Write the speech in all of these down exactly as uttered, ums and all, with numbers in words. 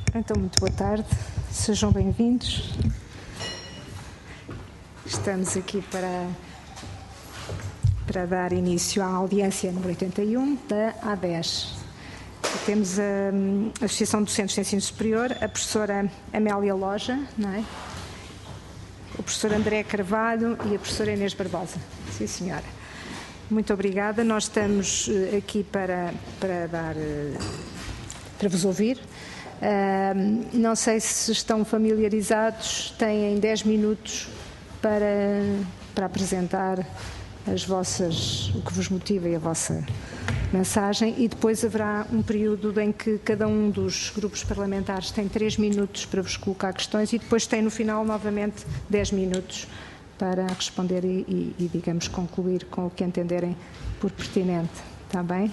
Então, muito boa tarde, sejam bem-vindos. Estamos aqui para, para dar início à audiência número oitenta e um da A dez. Temos a, a Associação de Docentes de Ensino Superior, a professora Amélia Loja, não é? O professor André Carvalho e a professora Inês Barbosa. Sim, senhora. Muito obrigada. Nós estamos aqui para, para dar, para vos ouvir. Uh, não sei se estão familiarizados, têm dez minutos para, para apresentar as vossas, o que vos motiva e a vossa mensagem, e depois haverá um período em que cada um dos grupos parlamentares tem três minutos para vos colocar questões e depois tem no final novamente dez minutos para responder e, e, e digamos, concluir com o que entenderem por pertinente. Está bem?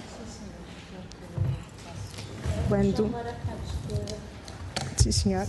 Quando... Sim, senhor.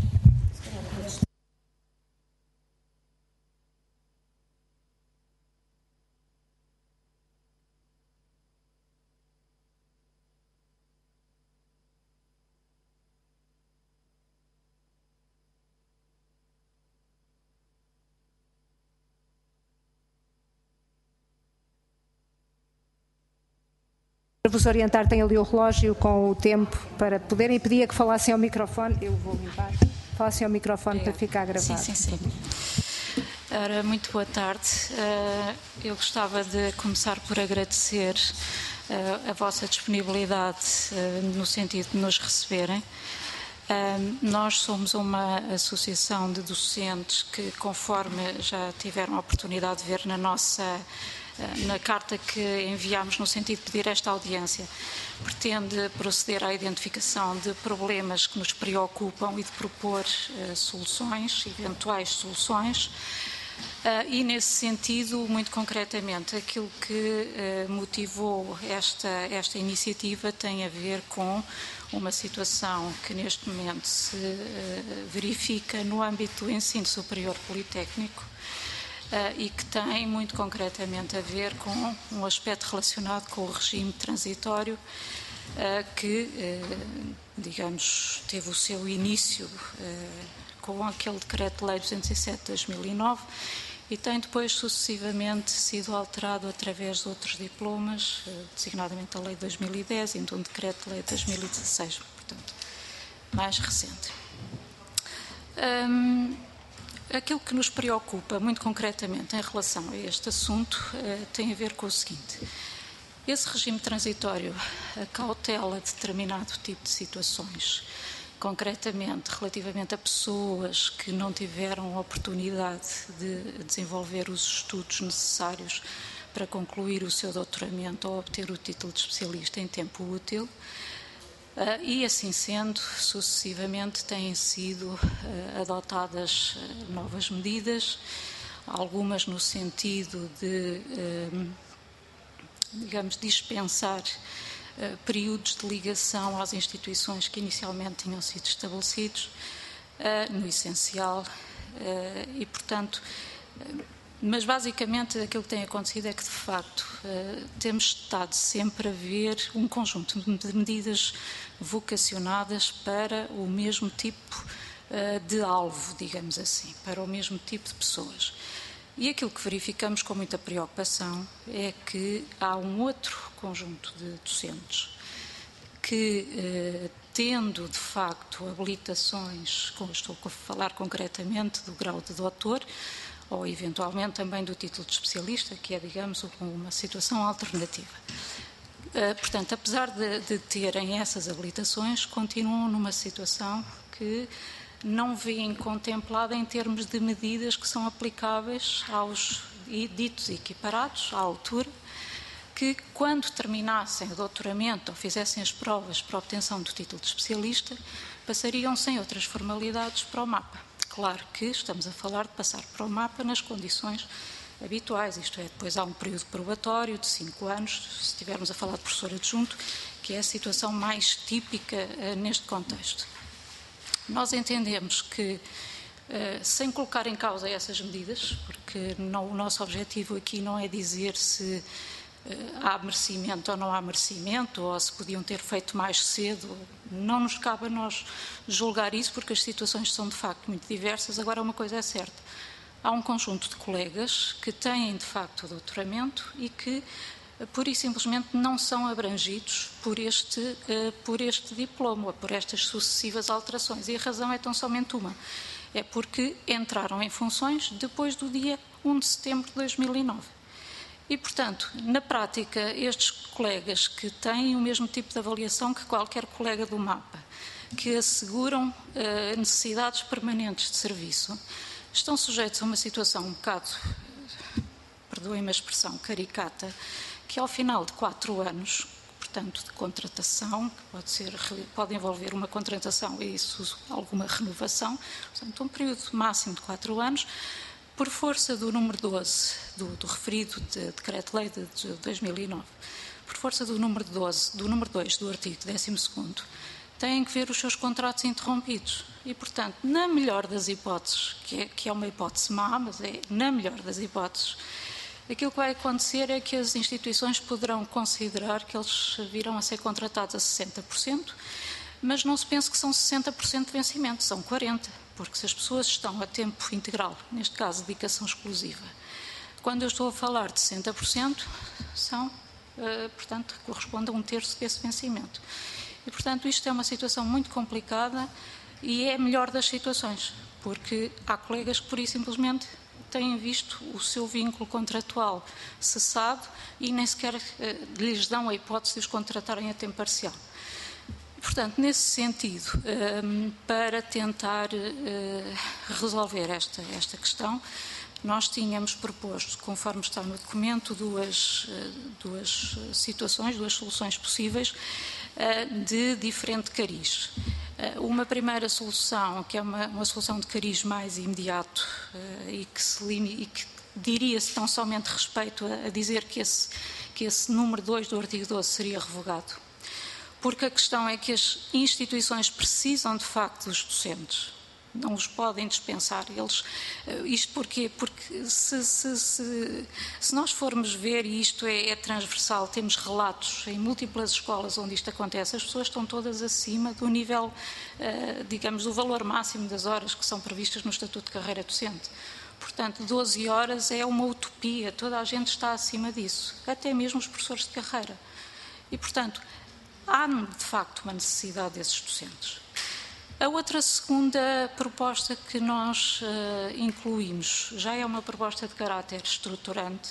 Para vos orientar, tem ali o relógio com o tempo para poderem pedir que falassem ao microfone. Eu vou limpar. Falassem ao microfone Obrigada. Para ficar gravado. Sim, sim, sim. Ora, muito boa tarde. Eu gostava de começar por agradecer a vossa disponibilidade no sentido de nos receberem. Nós somos uma associação de docentes que, conforme já tiveram a oportunidade de ver na nossa na carta que enviámos no sentido de pedir esta audiência, pretende proceder à identificação de problemas que nos preocupam e de propor uh, soluções, eventuais soluções, uh, e nesse sentido, muito concretamente, aquilo que uh, motivou esta, esta iniciativa tem a ver com uma situação que neste momento se uh, verifica no âmbito do ensino superior politécnico, Uh, e que tem muito concretamente a ver com um aspecto relacionado com o regime transitório uh, que, uh, digamos, teve o seu início uh, com aquele Decreto-Lei duzentos e sete de dois mil e nove e tem depois sucessivamente sido alterado através de outros diplomas, uh, designadamente a Lei de dois mil e dez e então o Decreto-Lei de dois mil e dezasseis, portanto, mais recente. Um, Aquilo que nos preocupa, muito concretamente, em relação a este assunto, tem a ver com o seguinte. Esse regime transitório cautela determinado tipo de situações, concretamente relativamente a pessoas que não tiveram a oportunidade de desenvolver os estudos necessários para concluir o seu doutoramento ou obter o título de especialista em tempo útil. Uh, e, assim sendo, sucessivamente têm sido uh, adotadas uh, novas medidas, algumas no sentido de, uh, digamos, dispensar uh, períodos de ligação às instituições que inicialmente tinham sido estabelecidos, uh, no essencial, uh, e, portanto, uh, mas basicamente aquilo que tem acontecido é que, de facto, uh, temos estado sempre a ver um conjunto de medidas vocacionadas para o mesmo tipo uh, de alvo, digamos assim, para o mesmo tipo de pessoas. E aquilo que verificamos com muita preocupação é que há um outro conjunto de docentes que, uh, tendo de facto habilitações, estou a falar concretamente do grau de doutor, ou eventualmente também do título de especialista, que é, digamos, uma situação alternativa. Uh, portanto, apesar de, de terem essas habilitações, continuam numa situação que não vêem contemplada em termos de medidas que são aplicáveis aos ditos equiparados, à altura, que quando terminassem o doutoramento ou fizessem as provas para a obtenção do título de especialista, passariam sem outras formalidades para o mapa. Claro que estamos a falar de passar para o mapa nas condições habituais, isto é, depois há um período probatório de cinco anos, se estivermos a falar de professor adjunto, que é a situação mais típica uh, neste contexto. Nós entendemos que, uh, sem colocar em causa essas medidas, porque não, o nosso objetivo aqui não é dizer se há merecimento ou não há merecimento, ou se podiam ter feito mais cedo. Não nos cabe a nós julgar isso, porque as situações são de facto muito diversas. Agora, uma coisa é certa: há um conjunto de colegas que têm de facto o doutoramento e que pura e simplesmente não são abrangidos por este, uh, por este diploma, por estas sucessivas alterações. E a razão é tão somente uma: é porque entraram em funções depois do dia primeiro de setembro de dois mil e nove. E, portanto, na prática, estes colegas que têm o mesmo tipo de avaliação que qualquer colega do MAPA, que asseguram uh, necessidades permanentes de serviço, estão sujeitos a uma situação um bocado, perdoem-me a expressão, caricata, que ao final de quatro anos, portanto, de contratação, que pode, ser, pode envolver uma contratação e isso alguma renovação, portanto, um período máximo de quatro anos, por força do número doze, do, do referido de Decreto-Lei de, de dois mil e nove, por força do número doze, do número dois do artigo décimo segundo, têm que ver os seus contratos interrompidos. E, portanto, na melhor das hipóteses, que é, que é uma hipótese má, mas é na melhor das hipóteses, aquilo que vai acontecer é que as instituições poderão considerar que eles virão a ser contratados a sessenta por cento, mas não se pense que são sessenta por cento de vencimento, são quarenta por cento, porque se as pessoas estão a tempo integral, neste caso dedicação exclusiva, quando eu estou a falar de sessenta por cento, são, uh, portanto, corresponde a um terço desse vencimento. E, portanto, isto é uma situação muito complicada e é a melhor das situações, porque há colegas que, por isso, simplesmente têm visto o seu vínculo contratual cessado e nem sequer uh, lhes dão a hipótese de os contratarem a tempo parcial. Portanto, nesse sentido, um, para tentar uh, resolver esta, esta questão, nós tínhamos proposto, conforme está no documento, duas, uh, duas situações, duas soluções possíveis uh, de diferente cariz. Uh, uma primeira solução, que é uma, uma solução de cariz mais imediato uh, e que se limita, e que diria-se tão somente respeito a, a dizer que esse, que esse número dois do artigo doze seria revogado. Porque a questão é que as instituições precisam de facto dos docentes, não os podem dispensar. Eles, isto porquê? Porque se, se, se, se nós formos ver, e isto é, é transversal, temos relatos em múltiplas escolas onde isto acontece, as pessoas estão todas acima do nível, digamos, do valor máximo das horas que são previstas no Estatuto de Carreira Docente. Portanto, doze horas é uma utopia, toda a gente está acima disso, até mesmo os professores de carreira. E, portanto, há, de facto, uma necessidade desses docentes. A outra segunda proposta que nós uh, incluímos já é uma proposta de caráter estruturante,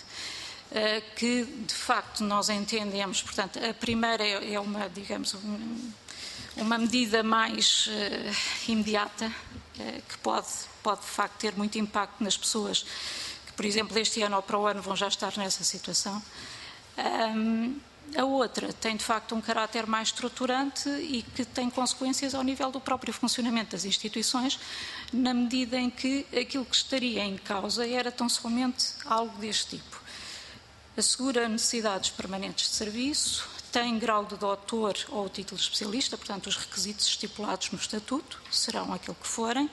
uh, que, de facto, nós entendemos. Portanto, a primeira é, é uma, digamos, um, uma medida mais uh, imediata, uh, que pode, pode, de facto, ter muito impacto nas pessoas que, por exemplo, este ano ou para o ano vão já estar nessa situação. Um, A outra tem, de facto, um caráter mais estruturante e que tem consequências ao nível do próprio funcionamento das instituições, na medida em que aquilo que estaria em causa era tão somente algo deste tipo. Assegura necessidades permanentes de serviço, tem grau de doutor ou título de especialista, portanto, os requisitos estipulados no Estatuto serão aquilo que forem.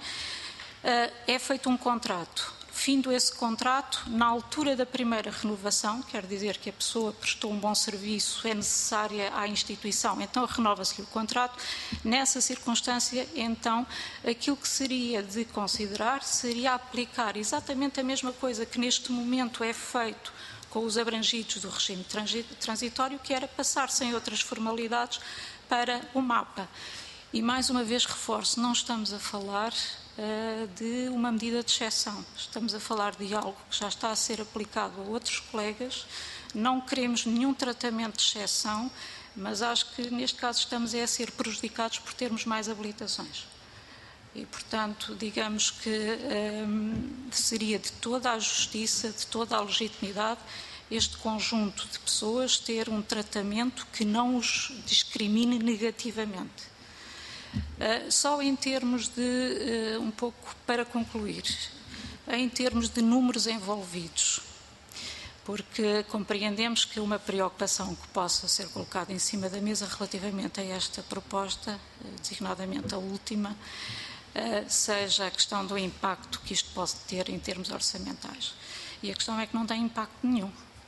É feito um contrato. Findo esse contrato, na altura da primeira renovação, quer dizer que a pessoa prestou um bom serviço, é necessária à instituição, então renova-se o contrato. Nessa circunstância, então, aquilo que seria de considerar seria aplicar exatamente a mesma coisa que neste momento é feito com os abrangidos do regime transitório, que era passar sem outras formalidades para o MAPA. E, mais uma vez, reforço, não estamos a falar uh, de uma medida de exceção. Estamos a falar de algo que já está a ser aplicado a outros colegas. Não queremos nenhum tratamento de exceção, mas acho que, neste caso, estamos a ser prejudicados por termos mais habilitações. E, portanto, digamos que um, seria de toda a justiça, de toda a legitimidade, este conjunto de pessoas ter um tratamento que não os discrimine negativamente. Uh, só em termos de, uh, um pouco para concluir, em termos de números envolvidos, porque compreendemos que uma preocupação que possa ser colocada em cima da mesa relativamente a esta proposta, designadamente a última, uh, seja a questão do impacto que isto pode ter em termos orçamentais. E a questão é que não tem impacto nenhum.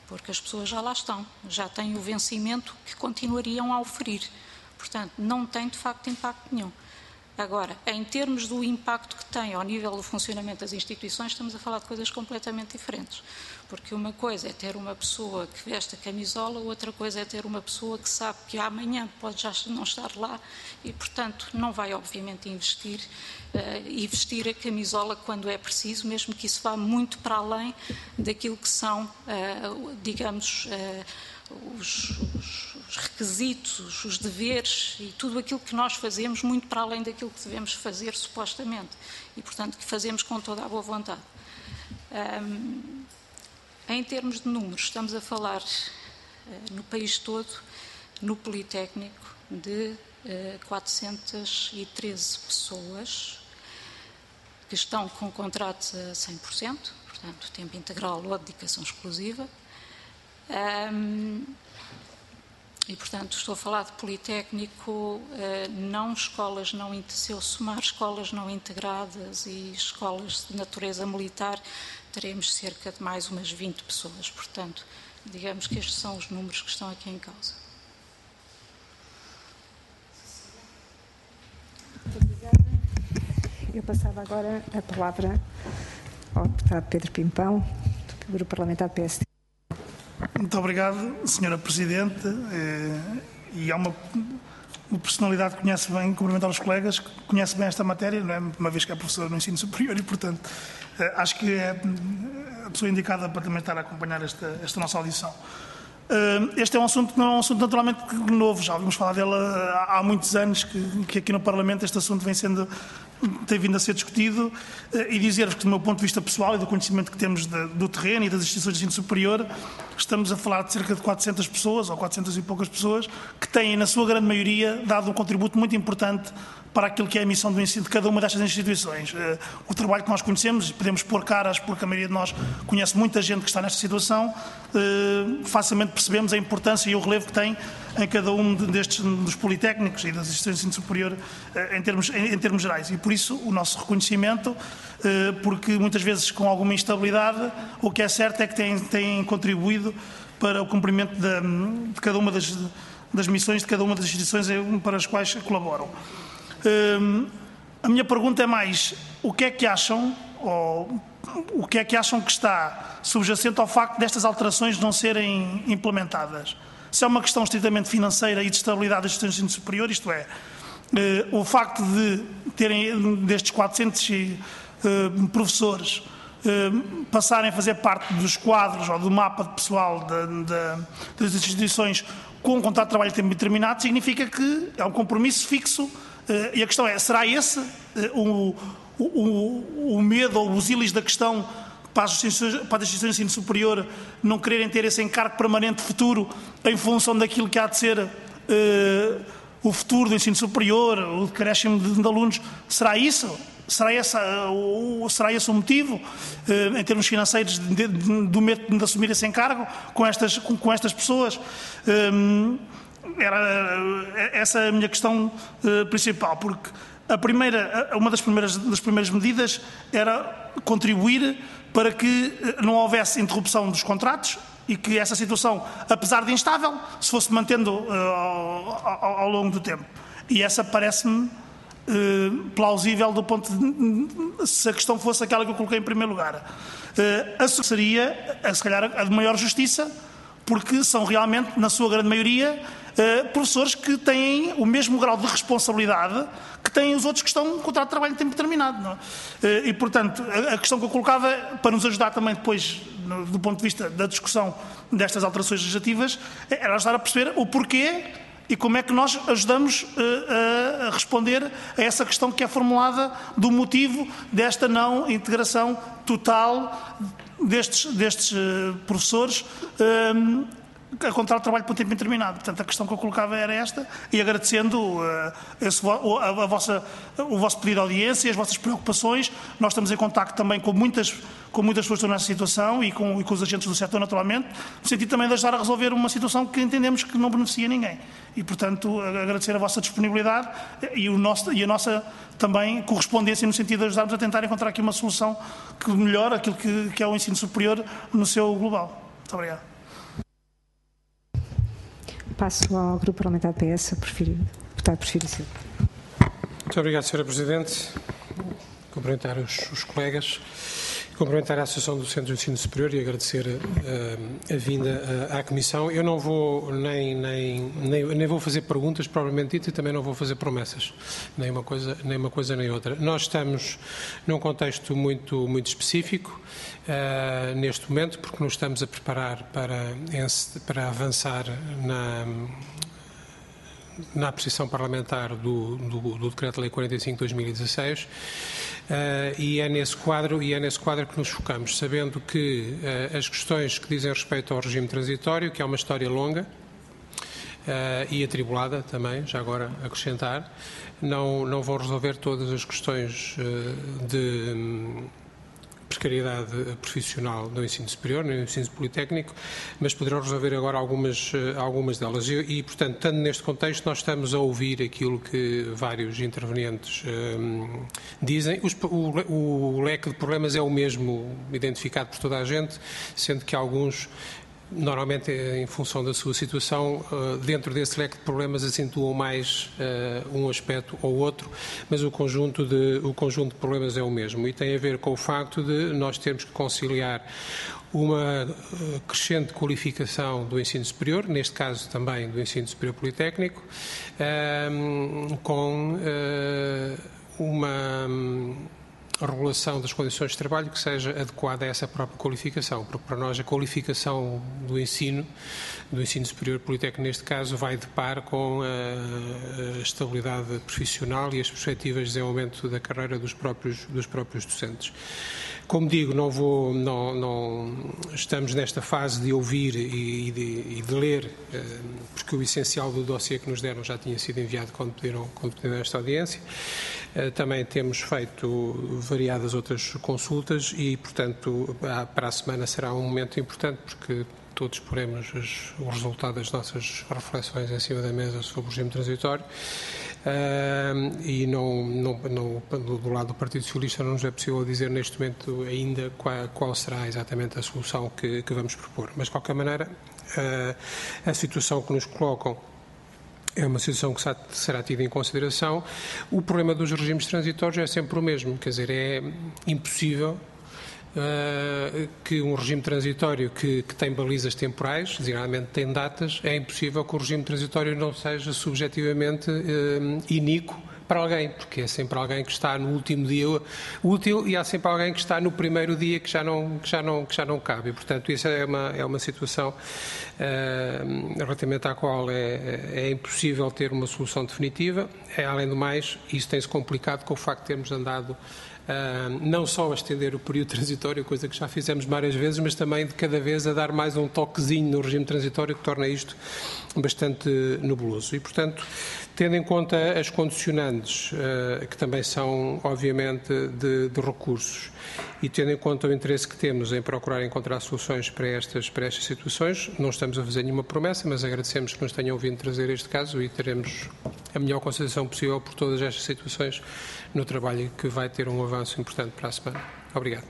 porque as pessoas já lá estão, já têm o vencimento que continuariam a oferir. Portanto, não tem de facto impacto nenhum. Agora, em termos do impacto que tem ao nível do funcionamento das instituições, estamos a falar de coisas completamente diferentes. Porque uma coisa é ter uma pessoa que veste a camisola, outra coisa é ter uma pessoa que sabe que amanhã pode já não estar lá e, portanto, não vai, obviamente, investir uh, e vestir a camisola quando é preciso, mesmo que isso vá muito para além daquilo que são, uh, digamos, uh, Os, os, os requisitos, os deveres e tudo aquilo que nós fazemos, muito para além daquilo que devemos fazer supostamente e, portanto, que fazemos com toda a boa vontade. Um, em termos de números, estamos a falar uh, no país todo, no Politécnico, de uh, quatrocentas e treze pessoas que estão com contratos a cem por cento, portanto, tempo integral ou dedicação exclusiva. Um, e, portanto, estou a falar de Politécnico, uh, não escolas não, se eu somar escolas não integradas e escolas de natureza militar, teremos cerca de mais umas vinte pessoas. Portanto, digamos que estes são os números que estão aqui em causa. Muito obrigada. Eu passava agora a palavra ao deputado Pedro Pimpão, do Grupo Parlamentar do P S D. Muito obrigado, senhora Presidente. E há uma, uma personalidade que conhece bem, cumprimentar os colegas, que conhece bem esta matéria, não é? Uma vez que é professora no ensino superior e, portanto, acho que é a pessoa indicada para também estar a acompanhar esta, esta nossa audição. Este é um assunto que não é um assunto naturalmente novo, já ouvimos falar dele há muitos anos, que, que aqui no Parlamento este assunto vem sendo, tem vindo a ser discutido, e dizer-vos que, do meu ponto de vista pessoal e do conhecimento que temos de, do terreno e das instituições de ensino superior, estamos a falar de cerca de quatrocentas pessoas, ou quatrocentas e poucas pessoas, que têm, na sua grande maioria, dado um contributo muito importante para aquilo que é a missão do ensino de cada uma destas instituições. O trabalho que nós conhecemos, podemos pôr caras, porque a maioria de nós conhece muita gente que está nesta situação, facilmente percebemos a importância e o relevo que tem em cada um destes, dos politécnicos e das instituições de ensino superior em termos, em, em termos gerais. E por isso o nosso reconhecimento, porque muitas vezes com alguma instabilidade, o que é certo é que têm, têm contribuído para o cumprimento de, de cada uma das, das missões de cada uma das instituições para as quais colaboram. Uh, a minha pergunta é mais, o que é que acham, ou o que é que acham que está subjacente ao facto destas alterações não serem implementadas? Se é uma questão estritamente financeira e de estabilidade das instituições de ensino superior, isto é, uh, o facto de terem destes quatrocentos uh, professores uh, passarem a fazer parte dos quadros ou do mapa de pessoal de, de, das instituições com um contrato de trabalho de tempo determinado, significa que é um compromisso fixo. Uh, e a questão é, será esse uh, o, o, o medo ou os ílis da questão para as instituições, para as instituições de ensino superior não quererem ter esse encargo permanente futuro em função daquilo que há de ser uh, o futuro do ensino superior, o decréscimo de, de alunos? Será isso? Será, essa, uh, será esse o motivo, uh, em termos financeiros, de, de, do medo de assumir esse encargo com estas, com, com estas pessoas? Uh, Era essa a minha questão uh, principal, porque a primeira, uma das primeiras, das primeiras medidas era contribuir para que não houvesse interrupção dos contratos e que essa situação, apesar de instável, se fosse mantendo uh, ao, ao longo do tempo. E essa parece-me uh, plausível do ponto de, se a questão fosse aquela que eu coloquei em primeiro lugar. Uh, a seria, a, se calhar, a de maior justiça, porque são realmente, na sua grande maioria, Uh, professores que têm o mesmo grau de responsabilidade que têm os outros que estão com contrato de trabalho em tempo determinado. Não é? Uh, e, portanto, a, a questão que eu colocava, para nos ajudar também depois, no, do ponto de vista da discussão destas alterações legislativas, era ajudar a perceber o porquê e como é que nós ajudamos uh, a responder a essa questão que é formulada do motivo desta não integração total destes, destes uh, professores uh, a contrato de trabalho por tempo indeterminado. Portanto, a questão que eu colocava era esta, e agradecendo uh, esse, a, a vossa, o vosso pedido de audiência, as vossas preocupações. Nós estamos em contacto também com muitas, com muitas pessoas que estão nessa situação e com, e com os agentes do setor, naturalmente, no sentido também de ajudar a resolver uma situação que entendemos que não beneficia ninguém. E, portanto, agradecer a vossa disponibilidade e, o nosso, e a nossa também correspondência no sentido de ajudarmos a tentar encontrar aqui uma solução que melhore aquilo que, que é o ensino superior no seu global. Muito obrigado. Passo ao Grupo Parlamentar do P S, o deputado Porfírio Silva. Muito obrigado, senhora Presidente. Cumprimentar os, os colegas, cumprimentar a Associação do Centro de Ensino Superior e agradecer uh, a vinda uh, à Comissão. Eu não vou nem, nem, nem, nem vou fazer perguntas propriamente dito e também não vou fazer promessas, nem uma coisa nem, uma coisa, nem outra. Nós estamos num contexto muito, muito específico uh, neste momento, porque nos estamos a preparar para, para avançar na... na apreciação parlamentar do, do, do Decreto-Lei quarenta e cinco de dois mil e dezasseis uh, e, é nesse quadro, e é nesse quadro que nos focamos, sabendo que uh, as questões que dizem respeito ao regime transitório, que é uma história longa uh, e atribulada também, já agora acrescentar, não, não vão resolver todas as questões uh, de... Um, precariedade profissional no ensino superior, no ensino politécnico, mas poderão resolver agora algumas, algumas delas. E, e, portanto, estando neste contexto, nós estamos a ouvir aquilo que vários intervenientes um, dizem. Os, o, o leque de problemas é o mesmo, identificado por toda a gente, sendo que alguns, normalmente em função da sua situação, dentro desse leque de problemas acentuam mais uh, um aspecto ou outro, mas o conjunto, de, o conjunto de problemas é o mesmo e tem a ver com o facto de nós termos que conciliar uma uh, crescente qualificação do ensino superior, neste caso também do ensino superior politécnico, uh, com uh, uma... Um, a regulação das condições de trabalho que seja adequada a essa própria qualificação, porque para nós a qualificação do ensino, do ensino superior politécnico neste caso, vai de par com a, a estabilidade profissional e as perspectivas de desenvolvimento da carreira dos próprios, dos próprios docentes. Como digo, não vou, não, não, estamos nesta fase de ouvir e de, e de ler, porque o essencial do dossiê que nos deram já tinha sido enviado quando pediram, quando pediram esta audiência. Também temos feito variadas outras consultas e, portanto, para a semana será um momento importante porque todos poremos os resultados das nossas reflexões em cima da mesa sobre o regime transitório. Uh, e não, não, não, do lado do Partido Socialista não nos é possível dizer neste momento ainda qual, qual será exatamente a solução que, que vamos propor. Mas, de qualquer maneira, uh, a situação que nos colocam é uma situação que será tida em consideração. O problema dos regimes transitórios é sempre o mesmo, quer dizer, é impossível Uh, que um regime transitório que, que tem balizas temporais, designadamente tem datas, é impossível que o regime transitório não seja subjetivamente uh, iníquo para alguém, porque é sempre alguém que está no último dia útil e há sempre alguém que está no primeiro dia que já não, que já não, que já não cabe. E, portanto, isso é uma, é uma situação uh, relativamente à qual é, é impossível ter uma solução definitiva. É, além do mais, isso tem-se complicado com o facto de termos andado Uh, não só a estender o período transitório, coisa que já fizemos várias vezes, mas também de cada vez a dar mais um toquezinho no regime transitório que torna isto bastante nebuloso. E, portanto, tendo em conta as condicionantes, uh, que também são, obviamente, de, de recursos, e tendo em conta o interesse que temos em procurar encontrar soluções para estas, para estas situações, não estamos a fazer nenhuma promessa, mas agradecemos que nos tenham vindo trazer este caso e teremos a melhor consideração possível por todas estas situações no trabalho que vai ter um avanço importante para a semana. Obrigado.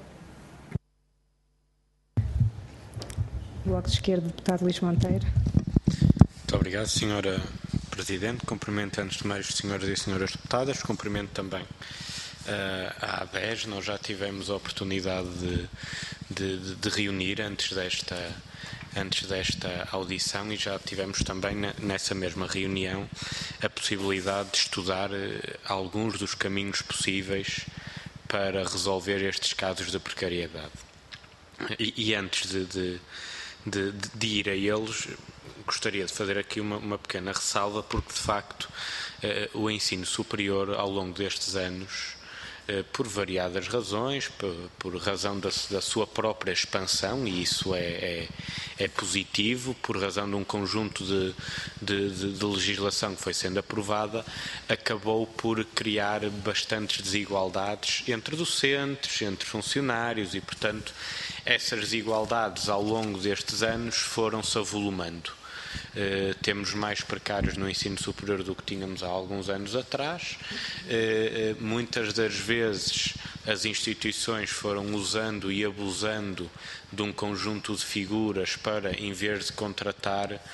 Bloco de Esquerda, deputado Luís Monteiro. Muito obrigado, senhora Presidente. Cumprimento, antes de mais, os senhores e senhoras deputadas. Cumprimento também uh, a ABES. Nós já tivemos a oportunidade de, de, de reunir antes desta, antes desta audição e já tivemos também nessa mesma reunião a possibilidade de estudar uh, alguns dos caminhos possíveis para resolver estes casos de precariedade. E, e antes de, de, de, de ir a eles, gostaria de fazer aqui uma, uma pequena ressalva, porque de facto uh, o ensino superior ao longo destes anos, uh, por variadas razões, por, por razão da, da sua própria expansão, e isso é, é, é positivo, por razão de um conjunto de, de, de, de legislação que foi sendo aprovada, acabou por criar bastantes desigualdades entre docentes, entre funcionários e, portanto, essas desigualdades ao longo destes anos foram-se avolumando. Uh, temos mais precários no ensino superior do que tínhamos há alguns anos atrás. Uh, uh, muitas das vezes as instituições foram usando e abusando de um conjunto de figuras para, em vez de contratar uh,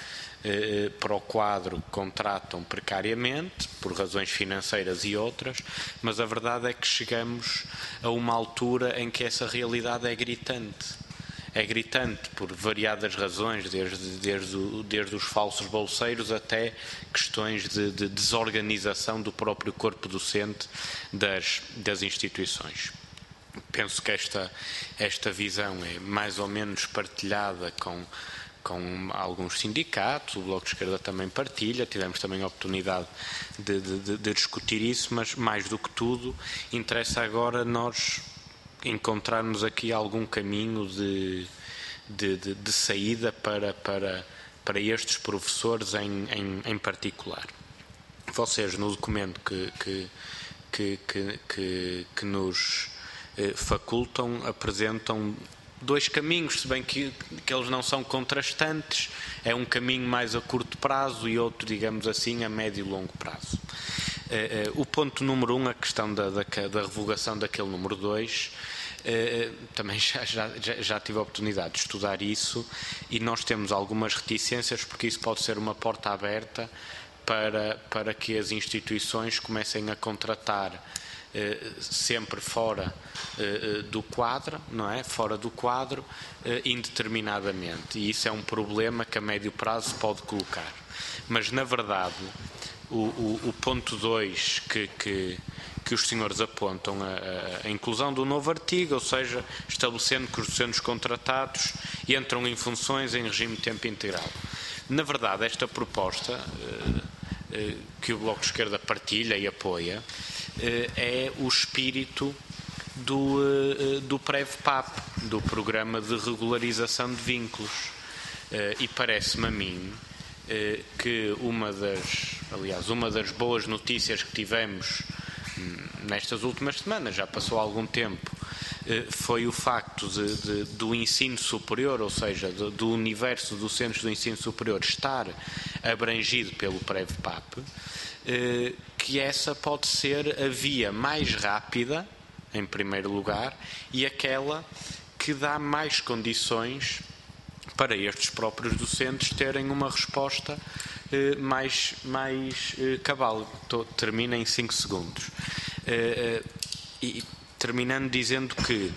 eh, para o quadro contratam precariamente, por razões financeiras e outras, mas a verdade é que chegamos a uma altura em que essa realidade é gritante. É gritante por variadas razões, desde, desde, desde os falsos bolseiros até questões de, de desorganização do próprio corpo docente das, das instituições. Penso que esta, esta visão é mais ou menos partilhada com, com alguns sindicatos, o Bloco de Esquerda também partilha, tivemos também a oportunidade de, de, de discutir isso, mas mais do que tudo interessa agora nós encontrarmos aqui algum caminho de, de, de, de saída para, para, para estes professores em, em, em particular. Vocês, no documento que, que, que, que, que, que nos eh, facultam, apresentam dois caminhos, se bem que, que eles não são contrastantes. É um caminho mais a curto prazo e outro, digamos assim, a médio e longo prazo. Uh, uh, o ponto número um, a questão da, da, da revogação daquele número dois, uh, também já, já, já tive a oportunidade de estudar isso e nós temos algumas reticências porque isso pode ser uma porta aberta para, para que as instituições comecem a contratar uh, sempre fora uh, do quadro, não é? Fora do quadro, uh, indeterminadamente. E isso é um problema que a médio prazo pode colocar. Mas, na verdade, O, o, o ponto dois que, que, que os senhores apontam, a, a inclusão do novo artigo, ou seja, estabelecendo que os docentes contratados entram em funções em regime de tempo integral. Na verdade, esta proposta, eh, eh, que o Bloco de Esquerda partilha e apoia, eh, é o espírito do, eh, do PREV-PAP, do Programa de Regularização de Vínculos. Eh, e parece-me a mim que uma das, aliás, uma das boas notícias que tivemos nestas últimas semanas, já passou algum tempo, foi o facto de, de, do ensino superior, ou seja, do, do universo dos centros do ensino superior estar abrangido pelo PREV-PAP, que essa pode ser a via mais rápida, em primeiro lugar, e aquela que dá mais condições para estes próprios docentes terem uma resposta eh, mais, mais eh, cabal. Tô, termina em cinco segundos. Eh, e terminando dizendo que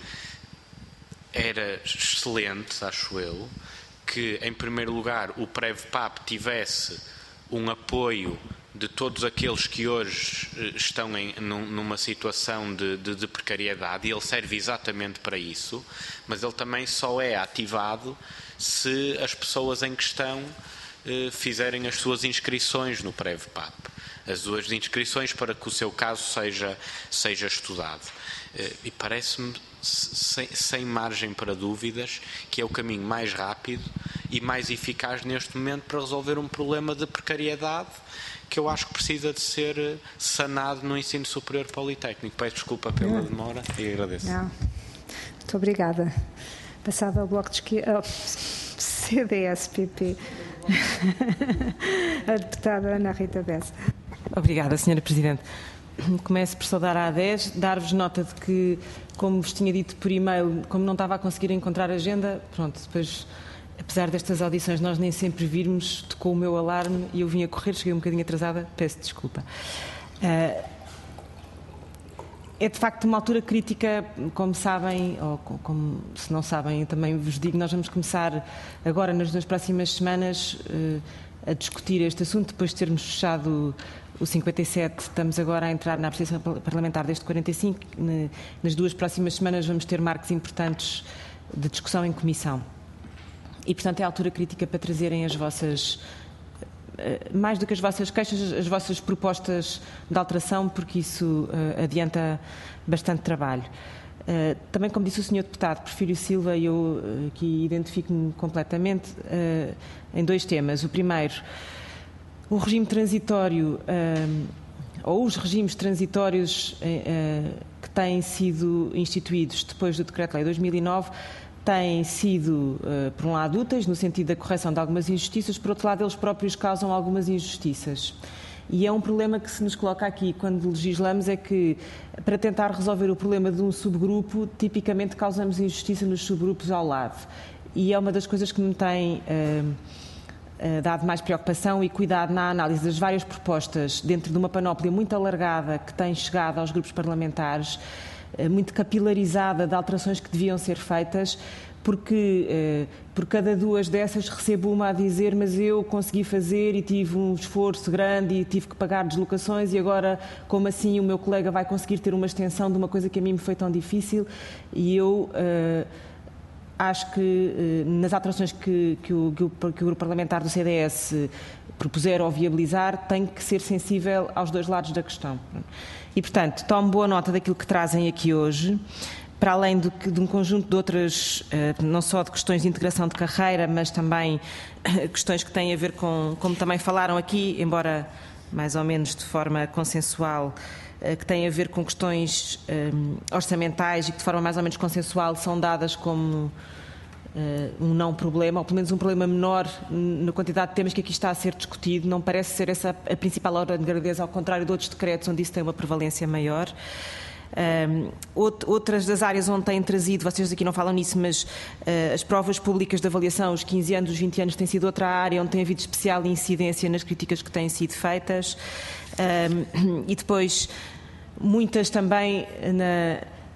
era excelente, acho eu, que em primeiro lugar o PREV-PAP tivesse um apoio de todos aqueles que hoje estão em, numa situação de, de, de precariedade, e ele serve exatamente para isso, mas ele também só é ativado se as pessoas em questão eh, fizerem as suas inscrições no PREV-PAP, as suas inscrições para que o seu caso seja, seja estudado. Eh, e parece-me, sem, sem margem para dúvidas, que é o caminho mais rápido e mais eficaz neste momento para resolver um problema de precariedade que eu acho que precisa de ser sanado no ensino superior politécnico. Peço desculpa pela demora e agradeço. Não. Muito obrigada. Passava ao Bloco de Esquerda, C D S P P, a deputada Ana Rita Bessa. Obrigada, senhora Presidente. Começo por saudar a A dez, dar-vos nota de que, como vos tinha dito por e-mail, como não estava a conseguir encontrar a agenda, pronto, depois, apesar destas audições nós nem sempre virmos, tocou o meu alarme e eu vim a correr, cheguei um bocadinho atrasada, peço desculpa. Uh, É de facto uma altura crítica, como sabem, ou como se não sabem, eu também vos digo, nós vamos começar agora nas duas próximas semanas uh, a discutir este assunto, depois de termos fechado o cinquenta e sete, estamos agora a entrar na apreciação parlamentar deste quarenta e cinco, nas duas próximas semanas vamos ter marcos importantes de discussão em comissão. E, portanto, é a altura crítica para trazerem as vossas, mais do que as vossas queixas, as vossas propostas de alteração, porque isso uh, adianta bastante trabalho. Uh, também, como disse o senhor Deputado Porfírio Silva, eu uh, aqui identifico-me completamente uh, em dois temas. O primeiro, o regime transitório, uh, ou os regimes transitórios uh, que têm sido instituídos depois do Decreto-Lei dois mil e nove, têm sido, uh, por um lado, úteis, no sentido da correção de algumas injustiças, por outro lado, eles próprios causam algumas injustiças. E é um problema que se nos coloca aqui quando legislamos, é que, para tentar resolver o problema de um subgrupo, tipicamente causamos injustiça nos subgrupos ao lado. E é uma das coisas que me tem uh, dado mais preocupação e cuidado na análise das várias propostas dentro de uma panóplia muito alargada que tem chegado aos grupos parlamentares, muito capilarizada de alterações que deviam ser feitas, porque por cada duas dessas recebo uma a dizer mas eu consegui fazer e tive um esforço grande e tive que pagar deslocações e agora como assim o meu colega vai conseguir ter uma extensão de uma coisa que a mim me foi tão difícil. E eu uh, acho que uh, nas alterações que, que, o, que, o, que o grupo parlamentar do C D S propuser ou viabilizar tem que ser sensível aos dois lados da questão. E portanto tomo boa nota daquilo que trazem aqui hoje, para além do que, de um conjunto de outras, não só de questões de integração de carreira, mas também questões que têm a ver com, como também falaram aqui, embora mais ou menos de forma consensual, que têm a ver com questões orçamentais e que de forma mais ou menos consensual são dadas como um não problema, ou pelo menos um problema menor na quantidade de temas que aqui está a ser discutido. Não parece ser essa a principal ordem de grandeza, ao contrário de outros decretos onde isso tem uma prevalência maior. Um, outras das áreas onde têm trazido, vocês aqui não falam nisso, mas uh, as provas públicas de avaliação, os quinze anos, os vinte anos, tem sido outra área onde tem havido especial incidência nas críticas que têm sido feitas. Um, e depois muitas também na,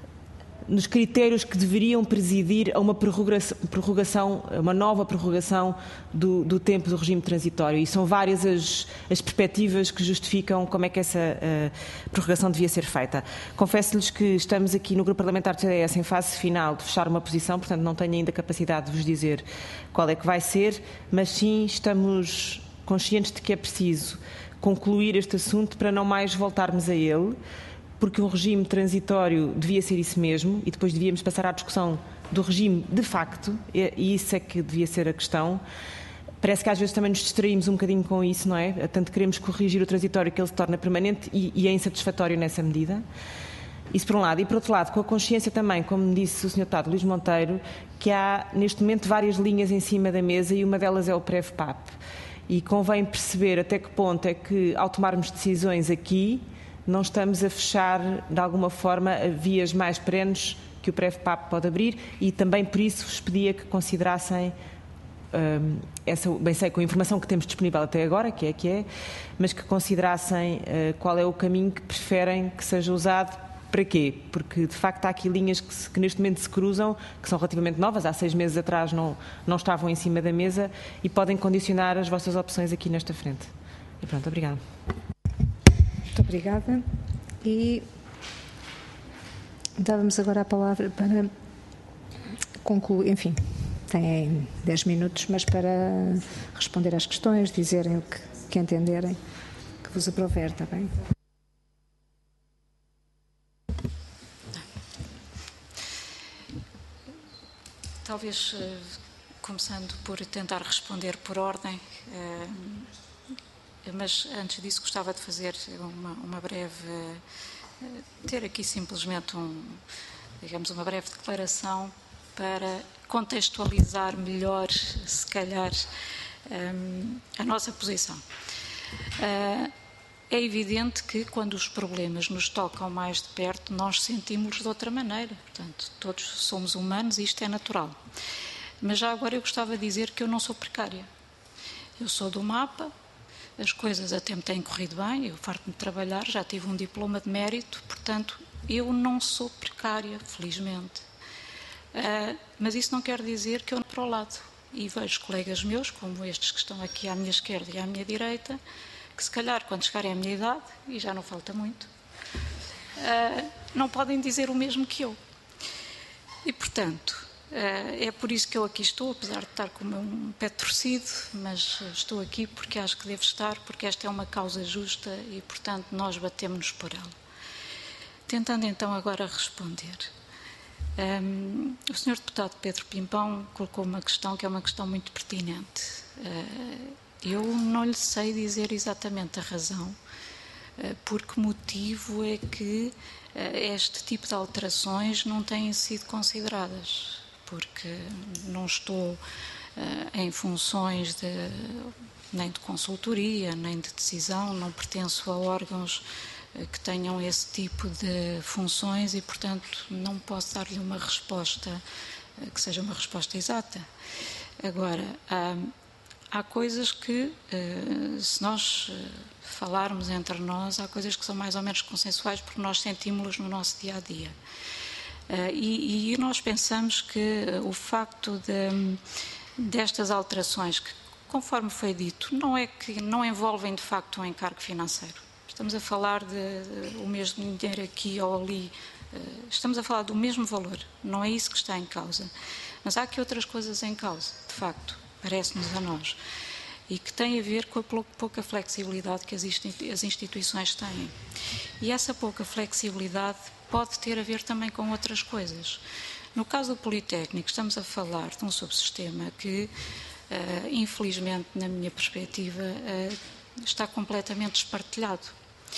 nos critérios que deveriam presidir a uma prorrogação, prorrogação uma nova prorrogação do, do tempo do regime transitório. E são várias as, as perspectivas que justificam como é que essa uh, prorrogação devia ser feita. Confesso-lhes que estamos aqui no Grupo Parlamentar do C D S em fase final de fechar uma posição, portanto não tenho ainda capacidade de vos dizer qual é que vai ser, mas sim estamos conscientes de que é preciso concluir este assunto para não mais voltarmos a ele, porque o regime transitório devia ser isso mesmo e depois devíamos passar à discussão do regime de facto, e isso é que devia ser a questão. Parece que às vezes também nos distraímos um bocadinho com isso, não é? Tanto queremos corrigir o transitório que ele se torna permanente e, e é insatisfatório nessa medida. Isso por um lado. E por outro lado, com a consciência também, como me disse o senhor Deputado Luís Monteiro, que há neste momento várias linhas em cima da mesa e uma delas é o PREV-PAP. E convém perceber até que ponto é que, ao tomarmos decisões aqui, não estamos a fechar, de alguma forma, vias mais perenes que o PREV-PAP pode abrir e também por isso vos pedia que considerassem um, essa, bem sei com a informação que temos disponível até agora, que é que é, mas que considerassem uh, qual é o caminho que preferem que seja usado. Para quê? Porque, de facto, há aqui linhas que, se, que neste momento se cruzam, que são relativamente novas, há seis meses atrás não, não estavam em cima da mesa e podem condicionar as vossas opções aqui nesta frente. E pronto, obrigada. Muito obrigada. E dávamos agora a palavra para concluir, enfim, têm dez minutos, mas para responder às questões, dizerem o que, que entenderem, que vos aprover, está bem? Talvez, começando por tentar responder por ordem, mas antes disso gostava de fazer uma, uma breve, ter aqui simplesmente um, digamos, uma breve declaração para contextualizar melhor, se calhar, a nossa posição. É evidente que quando os problemas nos tocam mais de perto, nós sentimos de outra maneira. Portanto, todos somos humanos e isto é natural. Mas já agora eu gostava de dizer que eu não sou precária. Eu sou do MAPA, as coisas até me têm corrido bem, eu farto-me de trabalhar, já tive um diploma de mérito, portanto, eu não sou precária, felizmente. Uh, mas isso não quer dizer que eu não para o lado. E vejo colegas meus, como estes que estão aqui à minha esquerda e à minha direita, que se calhar quando chegarem à minha idade, e já não falta muito, uh, não podem dizer o mesmo que eu. E, portanto, uh, é por isso que eu aqui estou, apesar de estar com um pé torcido, mas estou aqui porque acho que devo estar, porque esta é uma causa justa e, portanto, nós batemos-nos por ela. Tentando então agora responder. Um, o senhor Deputado Pedro Pimpão colocou uma questão que é uma questão muito pertinente. Uh, Eu não lhe sei dizer exatamente a razão, por que motivo é que este tipo de alterações não têm sido consideradas, porque não estou em funções de, nem de consultoria, nem de decisão, não pertenço a órgãos que tenham esse tipo de funções e, portanto, não posso dar-lhe uma resposta que seja uma resposta exata. Agora, há há coisas que, se nós falarmos entre nós, há coisas que são mais ou menos consensuais porque nós sentimos-las no nosso dia-a-dia. E, e nós pensamos que o facto de, destas alterações, que, conforme foi dito, não é que não envolvem de facto um encargo financeiro. Estamos a falar de, de o mesmo dinheiro aqui ou ali, estamos a falar do mesmo valor, não é isso que está em causa. Mas há aqui outras coisas em causa, de facto, parece-nos a nós, e que têm a ver com a pouca flexibilidade que as instituições têm. E essa pouca flexibilidade pode ter a ver também com outras coisas. No caso do Politécnico, estamos a falar de um subsistema que, uh, infelizmente, na minha perspectiva, uh, está completamente espartilhado.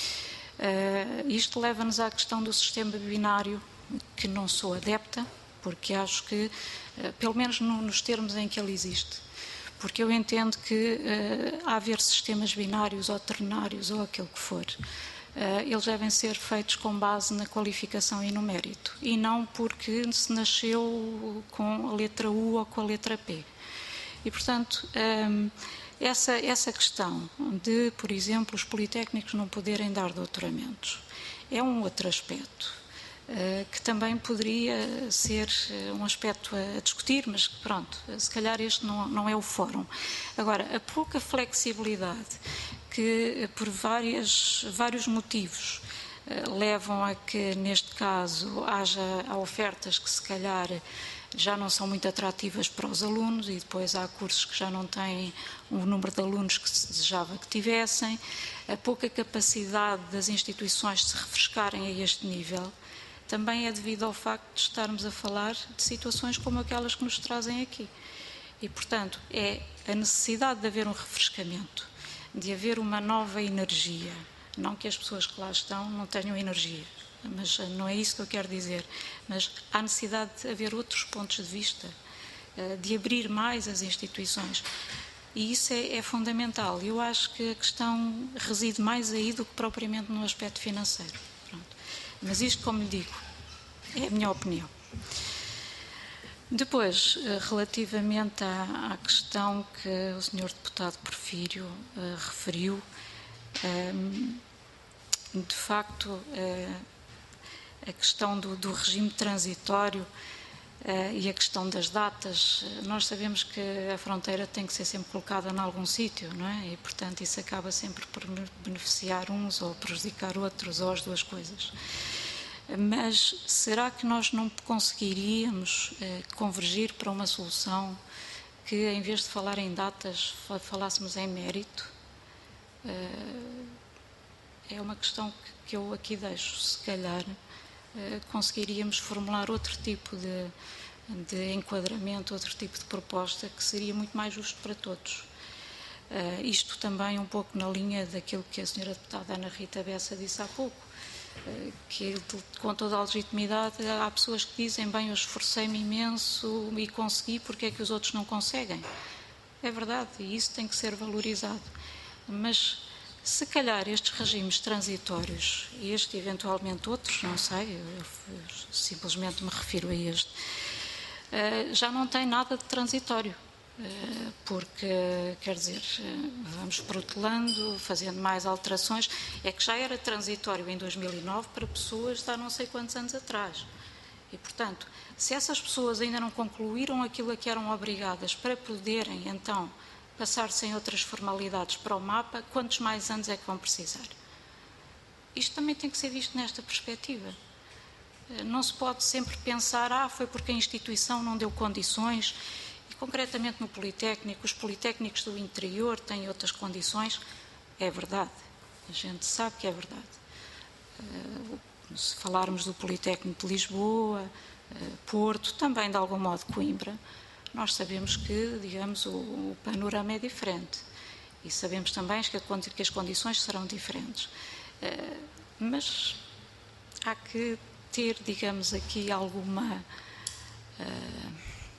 Uh, isto leva-nos à questão do sistema binário, que não sou adepta, porque acho que, uh, pelo menos no, nos termos em que ele existe, porque eu entendo que, uh, a haver sistemas binários ou ternários ou aquilo que for, uh, eles devem ser feitos com base na qualificação e no mérito, e não porque se nasceu com a letra U ou com a letra P. E, portanto, um, essa, essa questão de, por exemplo, os politécnicos não poderem dar doutoramentos é um outro aspecto, uh, que também poderia ser um aspecto a, a discutir, mas pronto, se calhar este não, não é o fórum. Agora, a pouca flexibilidade que, por várias, vários motivos, uh, levam a que, neste caso, haja ofertas que se calhar já não são muito atrativas para os alunos, e depois há cursos que já não têm o número de alunos que se desejava que tivessem, a pouca capacidade das instituições de se refrescarem a este nível, também é devido ao facto de estarmos a falar de situações como aquelas que nos trazem aqui. E, portanto, é a necessidade de haver um refrescamento, de haver uma nova energia, não que as pessoas que lá estão não tenham energia, mas não é isso que eu quero dizer, mas há necessidade de haver outros pontos de vista, de abrir mais as instituições, e isso é, é fundamental. Eu acho que a questão reside mais aí do que propriamente no aspecto financeiro. Pronto. Mas isto, como lhe digo, é a minha opinião. Depois, relativamente à, à questão que o senhor deputado Porfírio uh, referiu, um, de facto, uh, a questão do, do regime transitório uh, e a questão das datas, nós sabemos que a fronteira tem que ser sempre colocada em algum sítio, não é? E, portanto, isso acaba sempre por beneficiar uns ou prejudicar outros, ou as duas coisas. Mas será que nós não conseguiríamos uh, convergir para uma solução que, em vez de falar em datas, falássemos em mérito? Uh, é uma questão que, que eu aqui deixo, se calhar conseguiríamos formular outro tipo de, de enquadramento, outro tipo de proposta que seria muito mais justo para todos. Uh, isto também um pouco na linha daquilo que a senhora deputada Ana Rita Bessa disse há pouco, uh, que com toda a legitimidade há pessoas que dizem, bem, eu esforcei-me imenso e consegui, porque é que os outros não conseguem? É verdade, e isso tem que ser valorizado. Mas se calhar estes regimes transitórios, e este eventualmente outros, não sei, eu, eu simplesmente me refiro a este, uh, já não tem nada de transitório, uh, porque, quer dizer, uh, vamos protelando, fazendo mais alterações, é que já era transitório em dois mil e nove para pessoas de há não sei quantos anos atrás. E, portanto, se essas pessoas ainda não concluíram aquilo a que eram obrigadas para poderem, então, passar sem outras formalidades para o mapa, quantos mais anos é que vão precisar? Isto também tem que ser visto nesta perspectiva. Não se pode sempre pensar, ah, foi porque a instituição não deu condições, e concretamente no Politécnico, os politécnicos do interior têm outras condições. É verdade, a gente sabe que é verdade. Se falarmos do Politécnico de Lisboa, Porto, também de algum modo Coimbra, nós sabemos que, digamos, o, o panorama é diferente, e sabemos também que, que as condições serão diferentes. Uh, mas há que ter, digamos, aqui alguma, uh,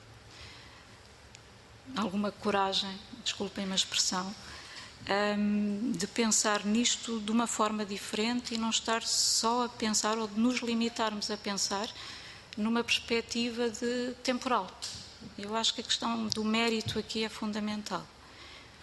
alguma coragem, desculpem-me a expressão, um, de pensar nisto de uma forma diferente e não estar só a pensar, ou de nos limitarmos a pensar numa perspectiva de temporal. Eu acho que a questão do mérito aqui é fundamental.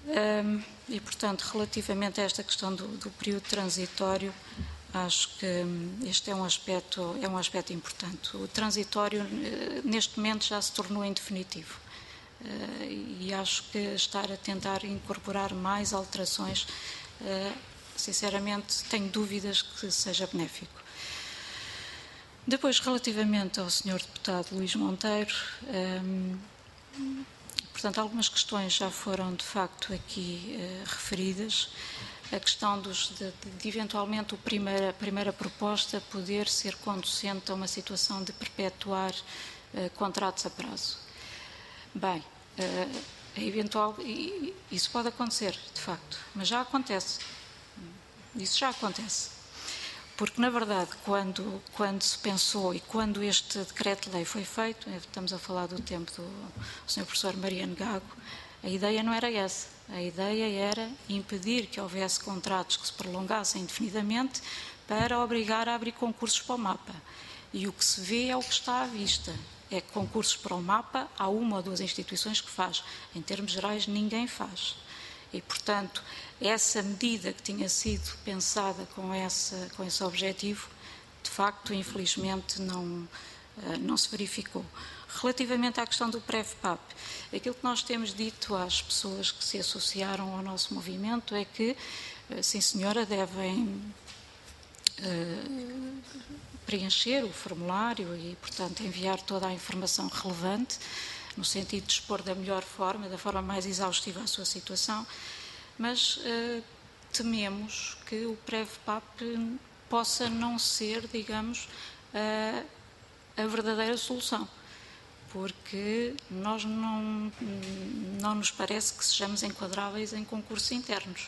Um, e, portanto, relativamente a esta questão do, do período transitório, acho que este é um aspecto, é um aspecto importante. O transitório, neste momento, já se tornou indefinitivo. Uh, e acho que estar a tentar incorporar mais alterações, uh, sinceramente, tenho dúvidas que seja benéfico. Depois, relativamente ao senhor deputado Luís Monteiro, um, portanto, algumas questões já foram, de facto, aqui uh, referidas. A questão dos, de, de, eventualmente, a primeira, a primeira proposta poder ser conducente a uma situação de perpetuar uh, contratos a prazo. Bem, uh, é eventual, e, isso pode acontecer, de facto, mas já acontece. Isso já acontece. Porque, na verdade, quando, quando se pensou e quando este decreto-lei foi feito, estamos a falar do tempo do senhor professor Mariano Gago, a ideia não era essa. A ideia era impedir que houvesse contratos que se prolongassem indefinidamente para obrigar a abrir concursos para o mapa. E o que se vê é o que está à vista. É que concursos para o mapa há uma ou duas instituições que faz. Em termos gerais, ninguém faz. E, portanto, essa medida que tinha sido pensada com, essa, com esse objetivo, de facto, infelizmente, não, não se verificou. Relativamente à questão do PREV-PAP, aquilo que nós temos dito às pessoas que se associaram ao nosso movimento é que, sim senhora, devem uh, preencher o formulário e, portanto, enviar toda a informação relevante, no sentido de expor da melhor forma, da forma mais exaustiva a sua situação, mas uh, tememos que o PREV-PAP possa não ser, digamos, uh, a verdadeira solução, porque nós não, não nos parece que sejamos enquadráveis em concursos internos.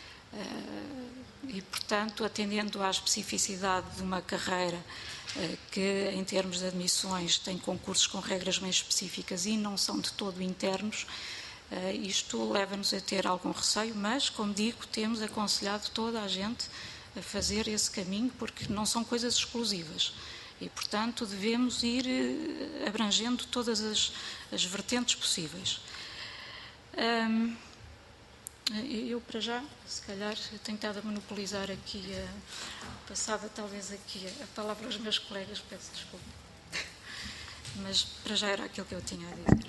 Uh, e, portanto, atendendo à especificidade de uma carreira uh, que, em termos de admissões, tem concursos com regras bem específicas e não são de todo internos, uh, isto leva-nos a ter algum receio, mas, como digo, temos aconselhado toda a gente a fazer esse caminho, porque não são coisas exclusivas. E, portanto, devemos ir uh, abrangendo todas as, as vertentes possíveis. Um, Eu, para já, se calhar, tenho estado a monopolizar aqui, a, passava talvez aqui a, a palavra aos meus colegas, peço desculpa. Mas, para já, era aquilo que eu tinha a dizer.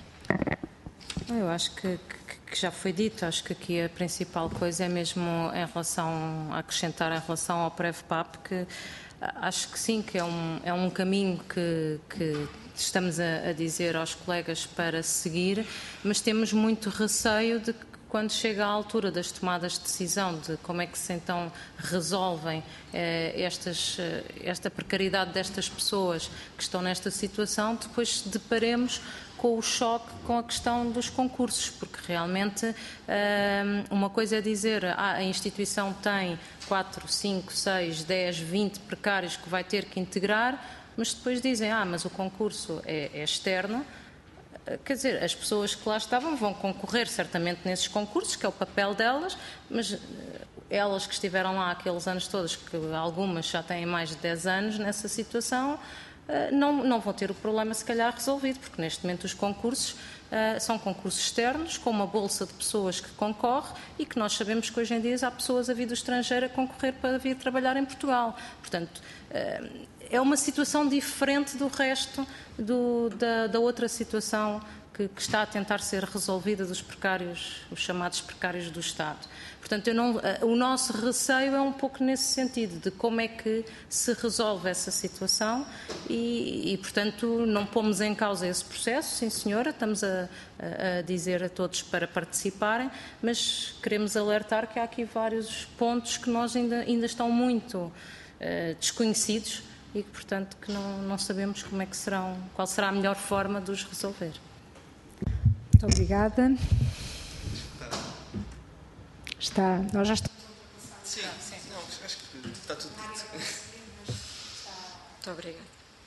Eu acho que, que, que já foi dito, acho que aqui a principal coisa é mesmo em relação, a acrescentar em relação ao PREV-PAP, que acho que sim, que é um, é um caminho que, que estamos a, a dizer aos colegas para seguir, mas temos muito receio de que, quando chega à altura das tomadas de decisão de como é que se então resolvem eh, estas, esta precariedade destas pessoas que estão nesta situação, depois deparemos com o choque com a questão dos concursos, porque realmente eh, uma coisa é dizer ah, a instituição tem quatro, cinco, seis, dez, vinte precários que vai ter que integrar, mas depois dizem ah, mas o concurso é, é externo. Quer dizer, as pessoas que lá estavam vão concorrer certamente nesses concursos, que é o papel delas, mas elas que estiveram lá aqueles anos todos, que algumas já têm mais de dez anos nessa situação, não, não vão ter o problema se calhar resolvido, porque neste momento os concursos uh, são concursos externos, com uma bolsa de pessoas que concorre e que nós sabemos que hoje em dia há pessoas a vir do estrangeiro a concorrer para vir trabalhar em Portugal. Portanto, uh, é uma situação diferente do resto do, da, da outra situação que, que está a tentar ser resolvida dos precários, os chamados precários do Estado. Portanto, eu não, o nosso receio é um pouco nesse sentido, de como é que se resolve essa situação e, e portanto, não pomos em causa esse processo, sim senhora, estamos a, a dizer a todos para participarem, mas queremos alertar que há aqui vários pontos que nós ainda, ainda estão muito uh, desconhecidos e que, portanto, que não, não sabemos como é que serão, qual será a melhor forma de os resolver. Muito obrigada. Está, nós já estamos. Sim, sim, não, acho que está tudo dito. Muito obrigada.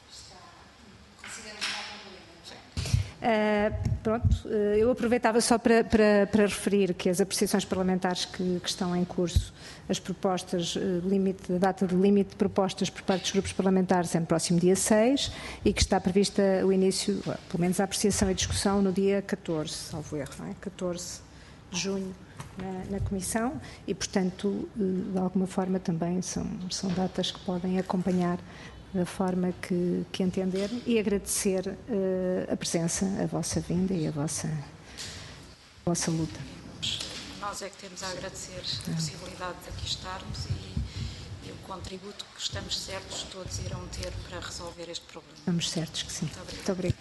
Uh, pronto, uh, eu aproveitava só para, para, para referir que as apreciações parlamentares que, que estão em curso, as propostas, uh, limite, a data de limite de propostas por parte dos grupos parlamentares é no próximo dia seis e que está prevista o início, pelo menos a apreciação e discussão no dia catorze, salvo erro, não é? catorze de junho. na, na Comissão e, portanto, de alguma forma também são, são datas que podem acompanhar da forma que, que entenderem e agradecer uh, a presença, a vossa vinda e a vossa, a vossa luta. Nós é que temos a agradecer a possibilidade de aqui estarmos e, e o contributo que estamos certos todos irão ter para resolver este problema. Estamos certos que sim. Muito obrigada. Muito obrigada.